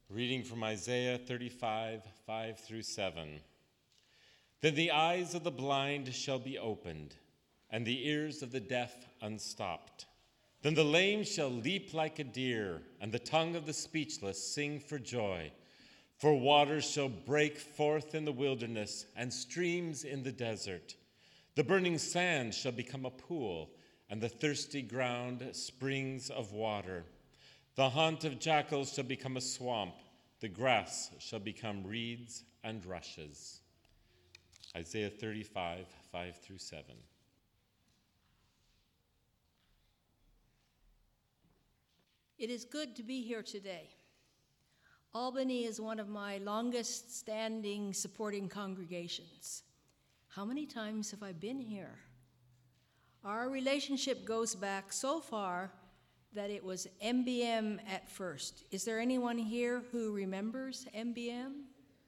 Reading from Isaiah 35, 5 through 7. Then the eyes of the blind shall be opened, and the ears of the deaf unstopped. Then the lame shall leap like a deer, and the tongue of the speechless sing for joy. For waters shall break forth in the wilderness, and streams in the desert. The burning sand shall become a pool, and the thirsty ground springs of water. The haunt of jackals shall become a swamp. The grass shall become reeds and rushes. Isaiah 35, 5 through 7. It is good to be here today. Albany is one of my longest standing supporting congregations. How many times have I been here? Our relationship goes back so far that it was MBM at first. Is there anyone here who remembers MBM?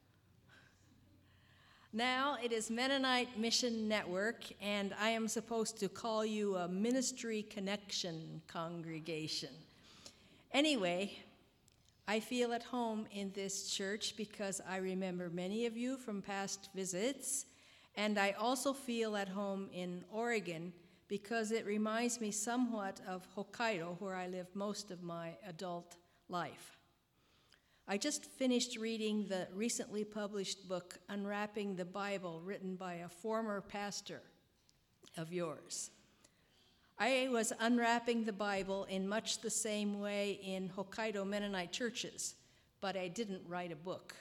Now it is Mennonite Mission Network, and I am supposed to call you a Ministry Connection congregation. Anyway, I feel at home in this church because I remember many of you from past visits, and I also feel at home in Oregon because it reminds me somewhat of Hokkaido, where I lived most of my adult life. I just finished reading the recently published book, Unwrapping the Bible, written by a former pastor of yours. I was unwrapping the Bible in much the same way in Hokkaido Mennonite churches, but I didn't write a book.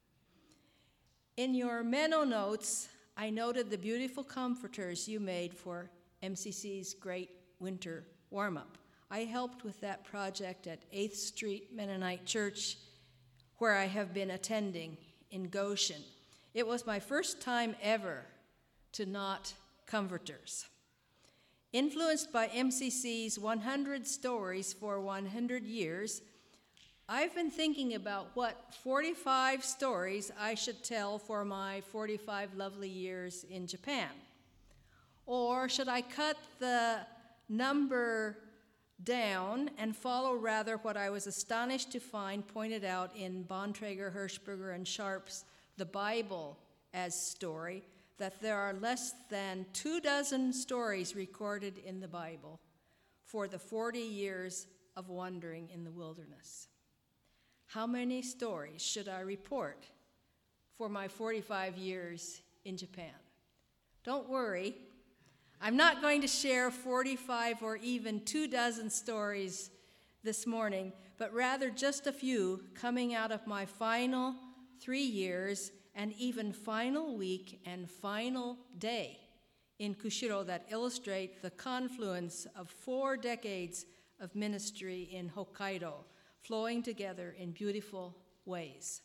In your Menno notes, I noted the beautiful comforters you made for MCC's Great Winter Warm-Up. I helped with that project at 8th Street Mennonite Church, where I have been attending in Goshen. It was my first time ever to knot comforters. Influenced by MCC's 100 Stories for 100 Years, I've been thinking about what 45 stories I should tell for my 45 lovely years in Japan. Or should I cut the number down and follow rather what I was astonished to find pointed out in Bontrager, Hirschberger, and Sharp's The Bible as Story, that there are less than 24 stories recorded in the Bible for the 40 years of wandering in the wilderness. How many stories should I report for my 45 years in Japan? Don't worry, I'm not going to share 45 or even 24 stories this morning, but rather just a few coming out of my final 3 years and even final week and final day in Kushiro that illustrate the confluence of 4 decades of ministry in Hokkaido, flowing together in beautiful ways.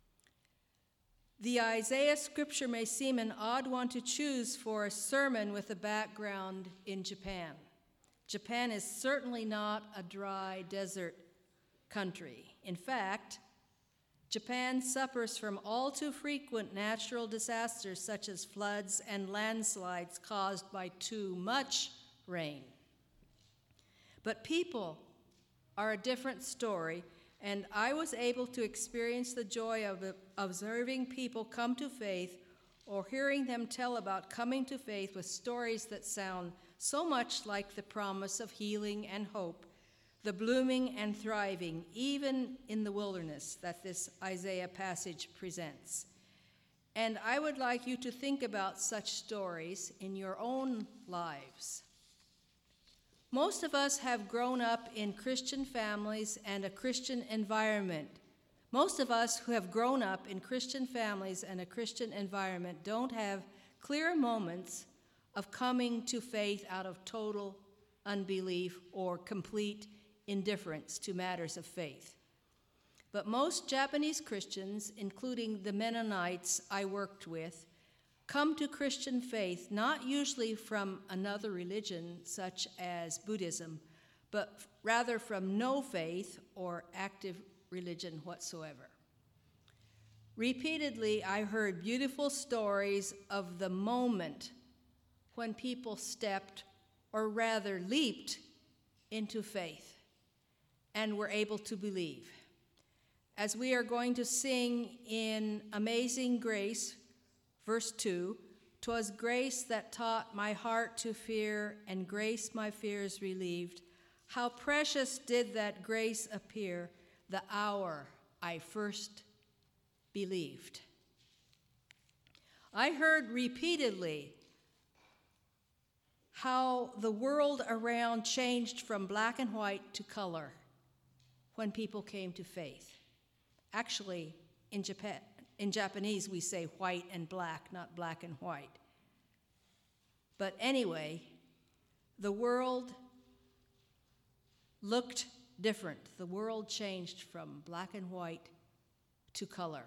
The Isaiah scripture may seem an odd one to choose for a sermon with a background in Japan. Japan is certainly not a dry desert country. In fact, Japan suffers from all too frequent natural disasters such as floods and landslides caused by too much rain. But people are a different story, and I was able to experience the joy of observing people come to faith or hearing them tell about coming to faith with stories that sound so much like the promise of healing and hope, the blooming and thriving, even in the wilderness, that this Isaiah passage presents. And I would like you to think about such stories in your own lives. Most of us have grown up in Christian families and a Christian environment. Most of us who have grown up in Christian families and a Christian environment don't have clear moments of coming to faith out of total unbelief or complete indifference to matters of faith. But most Japanese Christians, including the Mennonites I worked with, come to Christian faith not usually from another religion such as Buddhism, but rather from no faith or active religion whatsoever. Repeatedly, I heard beautiful stories of the moment when people stepped, or rather leaped, into faith and were able to believe. as we are going to sing in Amazing Grace, verse 2, "'Twas grace that taught my heart to fear, and grace my fears relieved. How precious did that grace appear, the hour I first believed." I heard repeatedly how the world around changed from black and white to color when people came to faith. Actually, in Japanese, we say white and black, not black and white. But anyway, the world looked different. The world changed from black and white to color.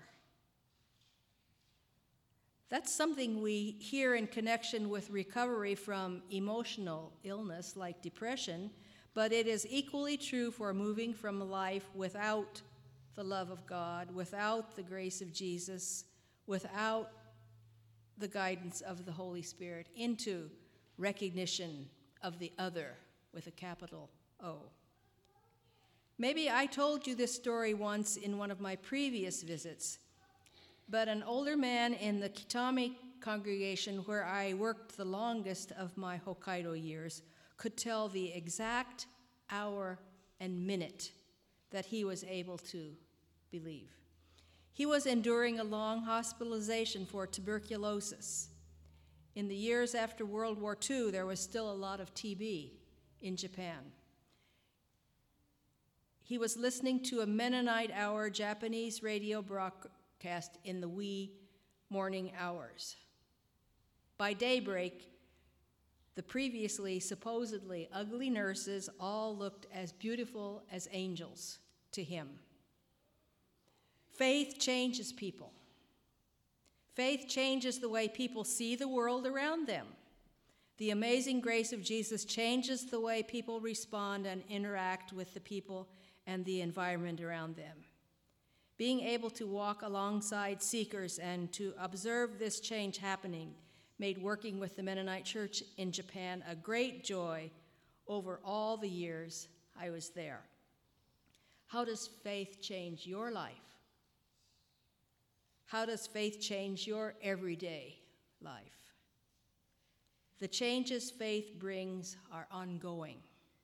That's something we hear in connection with recovery from emotional illness like depression, but it is equally true for moving from a life without the love of God, without the grace of Jesus, without the guidance of the Holy Spirit, into recognition of the other with a capital O. Maybe I told you this story once in one of my previous visits, but an older man in the Kitami congregation, where I worked the longest of my Hokkaido years, could tell the exact hour and minute that he was able to believe. He was enduring a long hospitalization for tuberculosis. In the years after World War II, there was still a lot of TB in Japan. He was listening to a Mennonite Hour Japanese radio broadcast in the wee morning hours. By daybreak, the previously supposedly ugly nurses all looked as beautiful as angels to him. Faith changes people. Faith changes the way people see the world around them. The amazing grace of Jesus changes the way people respond and interact with the people and the environment around them. Being able to walk alongside seekers and to observe this change happening made working with the Mennonite Church in Japan a great joy over all the years I was there. How does faith change your life? How does faith change your everyday life? The changes faith brings are ongoing.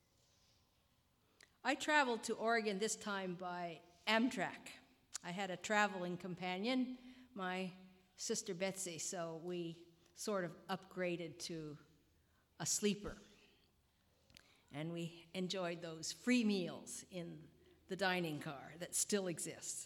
I traveled to Oregon this time by Amtrak. I had a traveling companion, my sister Betsy, so we sort of upgraded to a sleeper. And we enjoyed those free meals in the dining car that still exists.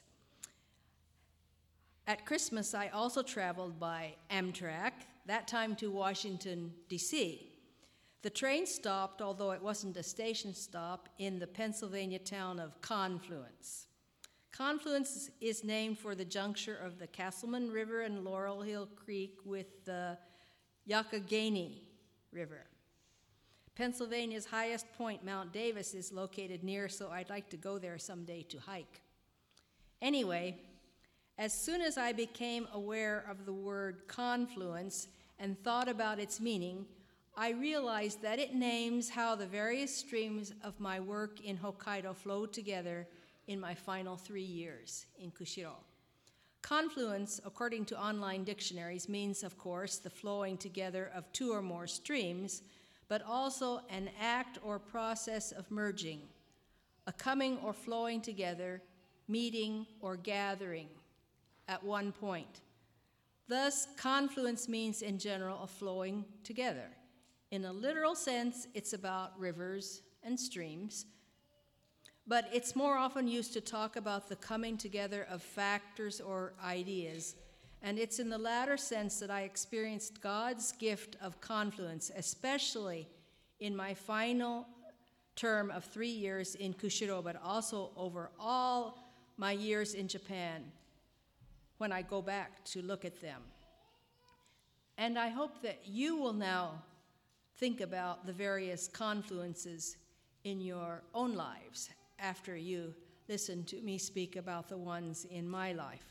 At Christmas, I also traveled by Amtrak, that time to Washington, D.C. The train stopped, although it wasn't a station stop, in the Pennsylvania town of Confluence. Confluence is named for the juncture of the Castleman River and Laurel Hill Creek with the Youghiogheny River. Pennsylvania's highest point, Mount Davis, is located near, so I'd like to go there someday to hike. Anyway, as soon as I became aware of the word confluence and thought about its meaning, I realized that it names how the various streams of my work in Hokkaido flowed together in my final 3 years in Kushiro. Confluence, according to online dictionaries, means, of course, the flowing together of two or more streams, but also an act or process of merging, a coming or flowing together, meeting or gathering at one point. Thus, confluence means in general a flowing together. In a literal sense, it's about rivers and streams, but it's more often used to talk about the coming together of factors or ideas, and it's in the latter sense that I experienced God's gift of confluence, especially in my final term of 3 years in Kushiro, but also over all my years in Japan when I go back to look at them. And I hope that you will now think about the various confluences in your own lives after you listen to me speak about the ones in my life.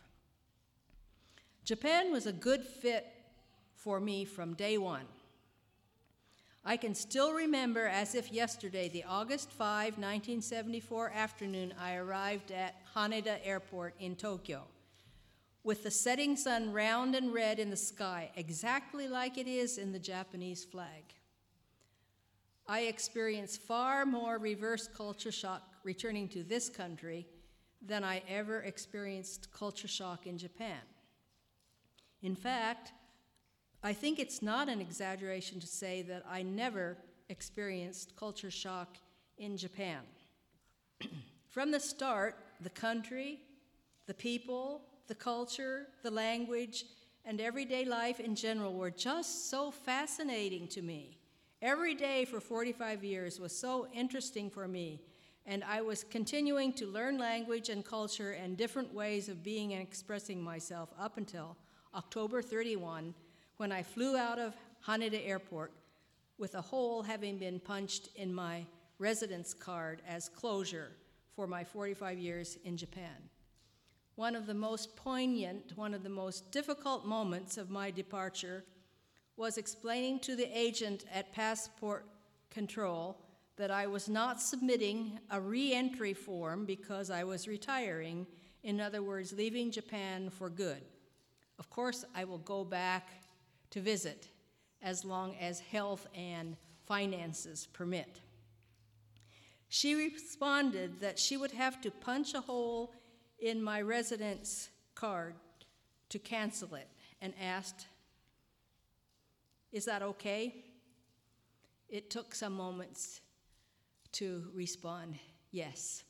Japan was a good fit for me from day one. I can still remember as if yesterday, the August 5, 1974 afternoon, I arrived at Haneda Airport in Tokyo, with the setting sun round and red in the sky, exactly like it is in the Japanese flag. I experienced far more reverse culture shock returning to this country than I ever experienced culture shock in Japan. In fact, I think it's not an exaggeration to say that I never experienced culture shock in Japan. From the start, the country, the people, the culture, the language, and everyday life in general were just so fascinating to me. Every day for 45 years was so interesting for me, and I was continuing to learn language and culture and different ways of being and expressing myself up until October 31, when I flew out of Haneda Airport with a hole having been punched in my residence card as closure for my 45 years in Japan. One of the most poignant, one of the most difficult moments of my departure was explaining to the agent at passport control that I was not submitting a re-entry form because I was retiring, in other words, leaving Japan for good. Of course, I will go back to visit as long as health and finances permit. She responded that she would have to punch a hole in my residence card to cancel it, and asked, "Is that okay?" It took some moments to respond, "Yes.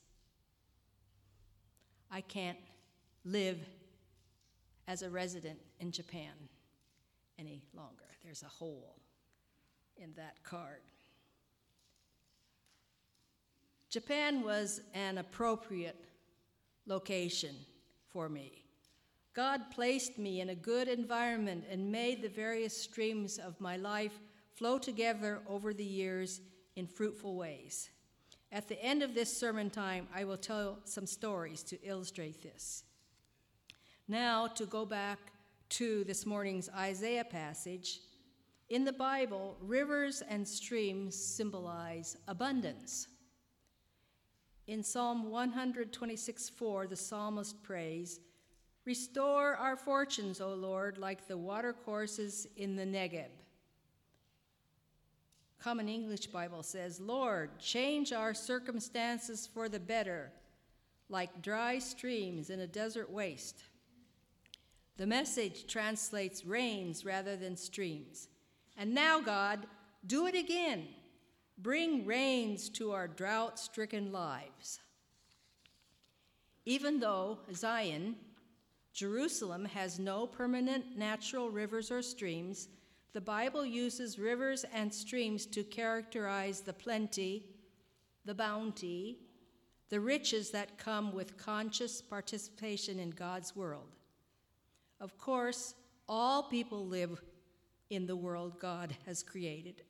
I can't live as a resident in Japan any longer. There's a hole in that card." Japan was an appropriate location for me. God placed me in a good environment and made the various streams of my life flow together over the years in fruitful ways. At the end of this sermon time, I will tell some stories to illustrate this. Now, to go back to this morning's Isaiah passage, in the Bible, rivers and streams symbolize abundance. In Psalm 126:4, the psalmist prays, "Restore our fortunes, O Lord, like the watercourses in the Negeb." Common English Bible says, "Lord, change our circumstances for the better, like dry streams in a desert waste." The Message translates rains rather than streams. "And now, God, do it again. Bring rains to our drought-stricken lives." Even though Zion, Jerusalem, has no permanent natural rivers or streams, the Bible uses rivers and streams to characterize the plenty, the bounty, the riches that come with conscious participation in God's world. Of course, all people live in the world God has created.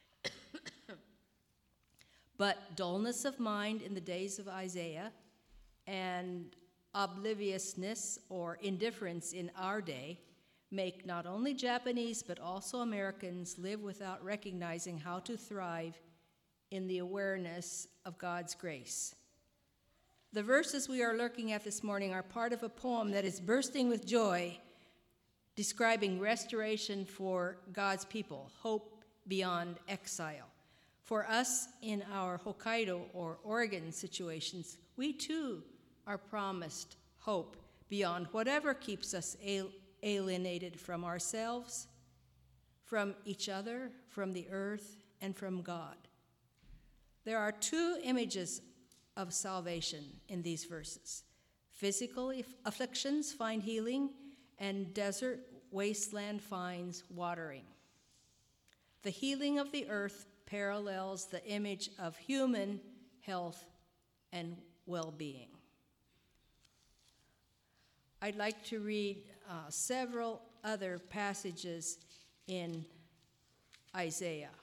But dullness of mind in the days of Isaiah and obliviousness or indifference in our day make not only Japanese but also Americans live without recognizing how to thrive in the awareness of God's grace. The verses we are looking at this morning are part of a poem that is bursting with joy, describing restoration for God's people, hope beyond exile. For us in our Hokkaido or Oregon situations, we too are promised hope beyond whatever keeps us alienated from ourselves, from each other, from the earth, and from God. There are two images of salvation in these verses. Physical afflictions find healing, and desert wasteland finds watering. The healing of the earth parallels the image of human health and well-being. I'd like to read several other passages in Isaiah.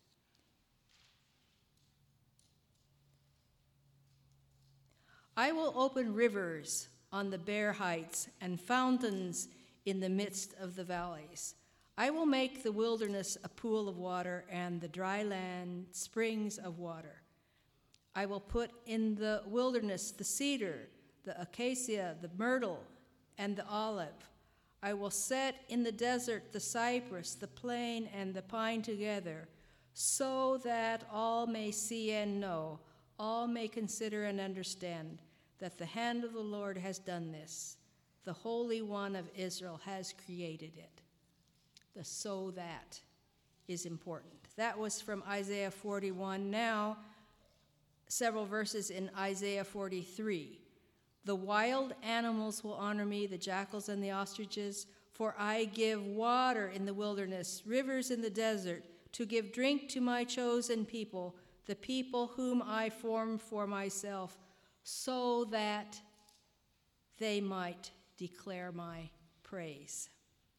"I will open rivers on the bare heights and fountains in the midst of the valleys. I will make the wilderness a pool of water and the dry land springs of water. I will put in the wilderness the cedar, the acacia, the myrtle, and the olive. I will set in the desert the cypress, the plane, and the pine together, so that all may see and know, all may consider and understand that the hand of the Lord has done this. The Holy One of Israel has created it. The "so that" is important. That was from Isaiah 41. Now, several verses in Isaiah 43. The wild animals will honor me, the jackals and the ostriches, for I give water in the wilderness, rivers in the desert, to give drink to my chosen people, the people whom I formed for myself, so that they might declare my praise.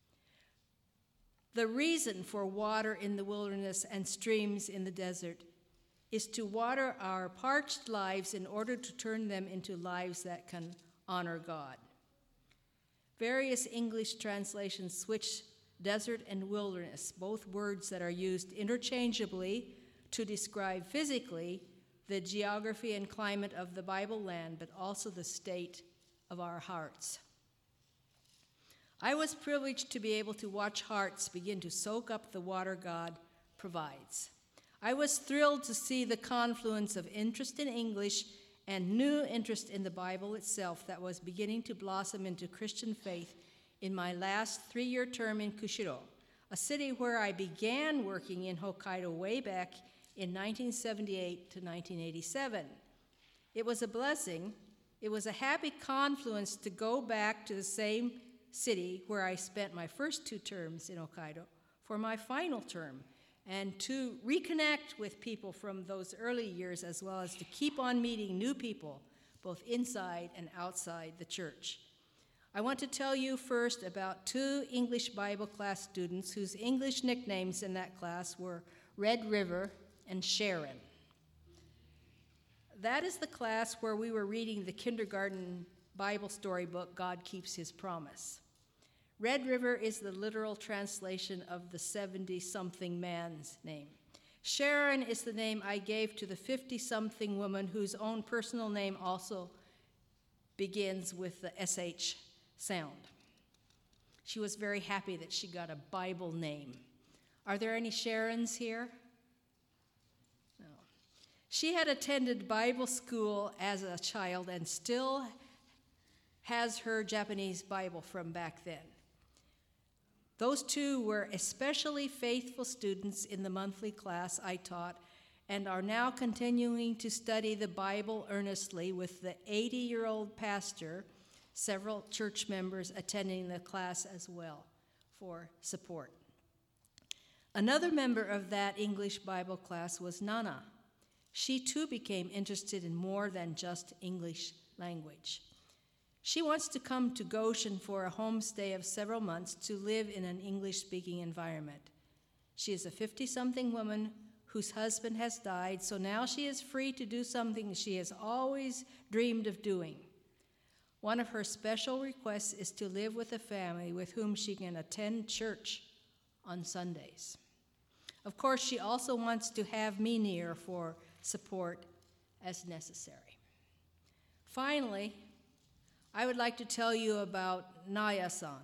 The reason for water in the wilderness and streams in the desert is to water our parched lives in order to turn them into lives that can honor God. Various English translations switch desert and wilderness, both words that are used interchangeably to describe physically the geography and climate of the Bible land, but also the state of our hearts. I was privileged to be able to watch hearts begin to soak up the water God provides. I was thrilled to see the confluence of interest in English and new interest in the Bible itself that was beginning to blossom into Christian faith in my last 3-year term in Kushiro, a city where I began working in Hokkaido way back in 1978 to 1987. It was a blessing. It was a happy confluence to go back to the same city where I spent my first 2 terms in Hokkaido for my final term, and to reconnect with people from those early years, as well as to keep on meeting new people, both inside and outside the church. I want to tell you first about 2 English Bible class students whose English nicknames in that class were Red River and Sharon. That is the class where we were reading the kindergarten Bible storybook, God Keeps His Promise. Red River is the literal translation of the 70-something man's name. Sharon is the name I gave to the 50-something woman whose own personal name also begins with the SH sound. She was very happy that she got a Bible name. Are there any Sharons here? No. She had attended Bible school as a child and still has her Japanese Bible from back then. Those 2 were especially faithful students in the monthly class I taught and are now continuing to study the Bible earnestly with the 80-year-old pastor, several church members attending the class as well for support. Another member of that English Bible class was Nana. She too became interested in more than just English language. She wants to come to Goshen for a homestay of several months to live in an English-speaking environment. She is a 50-something woman whose husband has died, so now she is free to do something she has always dreamed of doing. One of her special requests is to live with a family with whom she can attend church on Sundays. Of course, she also wants to have me near for support as necessary. Finally, I would like to tell you about Naya-san,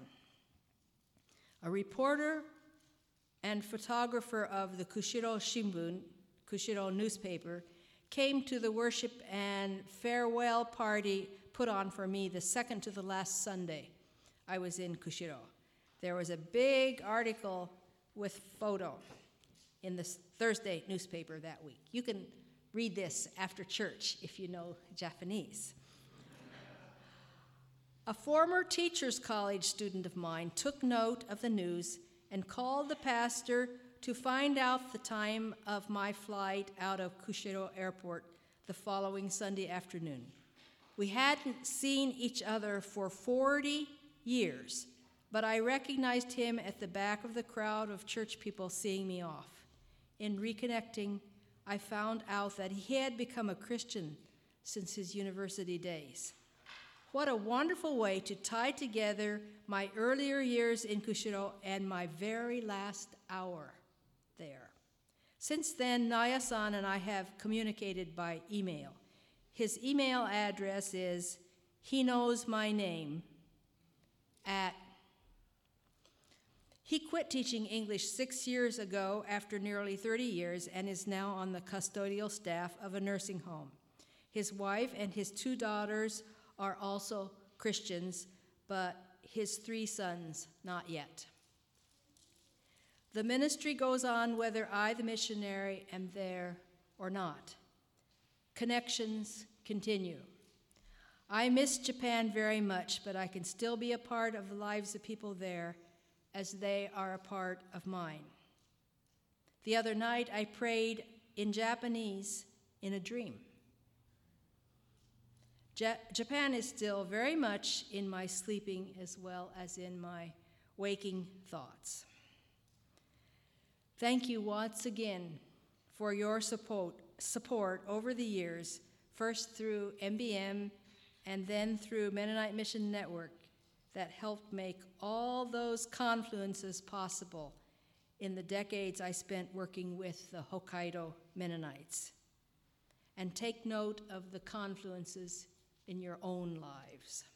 a reporter and photographer of the Kushiro Shimbun, Kushiro newspaper, came to the worship and farewell party put on for me the second to the last Sunday I was in Kushiro. There was a big article with photo in the Thursday newspaper that week. You can read this after church if you know Japanese. A former Teachers College student of mine took note of the news and called the pastor to find out the time of my flight out of Kushiro Airport the following Sunday afternoon. We hadn't seen each other for 40 years, but I recognized him at the back of the crowd of church people seeing me off. In reconnecting, I found out that he had become a Christian since his university days. what a wonderful way to tie together my earlier years in Kushiro and my very last hour there. Since then, Naya-san and I have communicated by email. His email address is he-knows-my-name @ He quit teaching English 6 years ago after nearly 30 years and is now on the custodial staff of a nursing home. His wife and his 2 daughters are also Christians, but his 3 sons, not yet. The ministry goes on whether I, the missionary, am there or not. Connections continue. I miss Japan very much, but I can still be a part of the lives of people there as they are a part of mine. The other night, I prayed in Japanese in a dream. Japan is still very much in my sleeping as well as in my waking thoughts. Thank you once again for your support over the years, first through MBM and then through Mennonite Mission Network, that helped make all those confluences possible in the decades I spent working with the Hokkaido Mennonites. And take note of the confluences in your own lives.